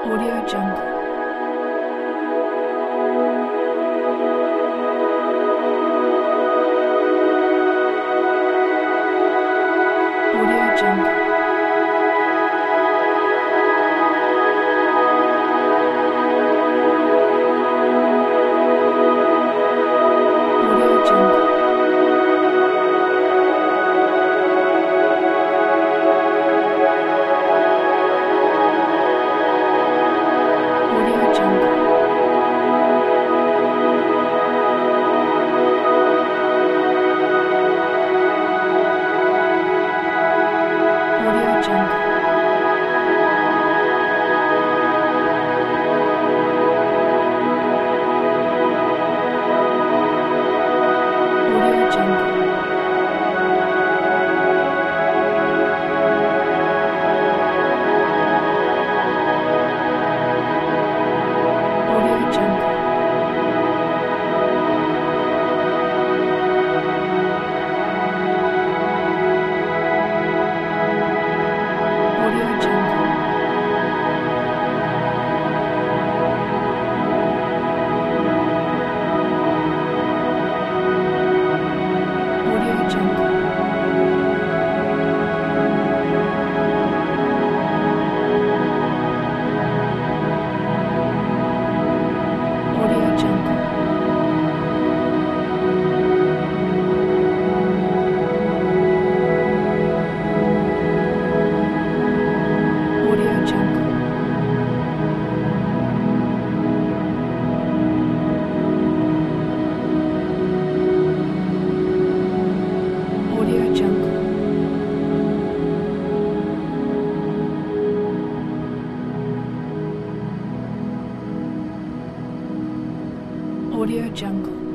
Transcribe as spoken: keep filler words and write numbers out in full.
Audio Jungle. Audio Jungle. Audio Jungle. Audio Jungle. Audio Jungle. Audio Jungle. Audio Jungle. Audio Jungle. Audio Jungle. Audio Jungle. Audio Jungle. Audio Jungle. Audio Jungle.